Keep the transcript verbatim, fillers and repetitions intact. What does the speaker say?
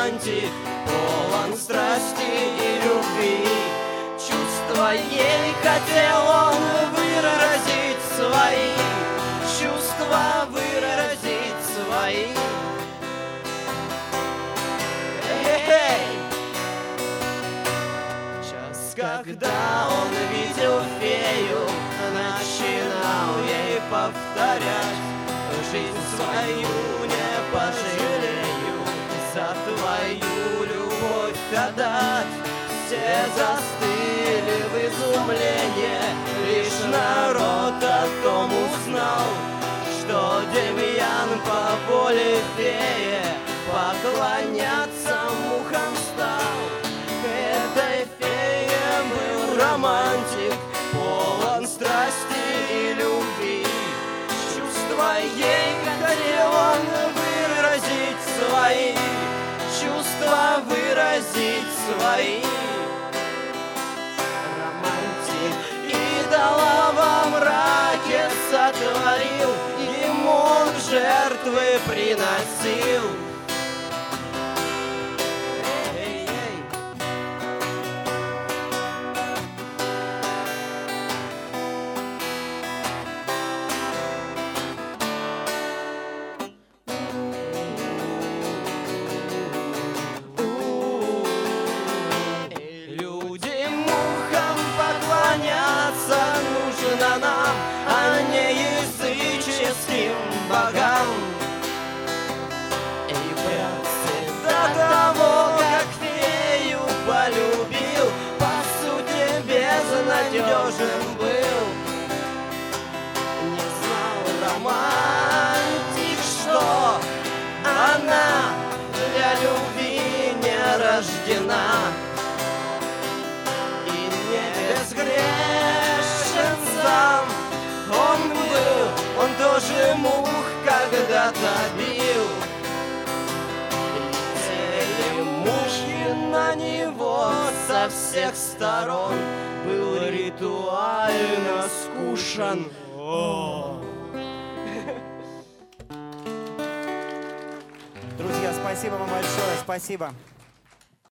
романтик, полон страсти и любви. Чувства ей хотел он выразить свои, чувства выразить свои. Эй! Час, когда он видел фею, начинал ей повторять: жизнь свою не пожалею, за твою любовь отдать. Все застыли в изумлении, лишь народ о том узнал, что Демьян по воле феи поклоняться мухам стал. Этой фее был романтик, полон страсти и любви. Чувства ей хотел он выразить свои, чувства выразить свои. Романтик идола во мраке сотворил, ему он жертвы приносил. Нужно нам, а не языческим богам. И братцы, до того, как фею полюбил, по сути безнадежен был. Не знал романтик, что она для любви не рождена. И не безгрешен сам он был, он тоже мух когда-то бил. Летели мухи на него со всех сторон, был ритуально скушен. Друзья, спасибо вам большое, спасибо.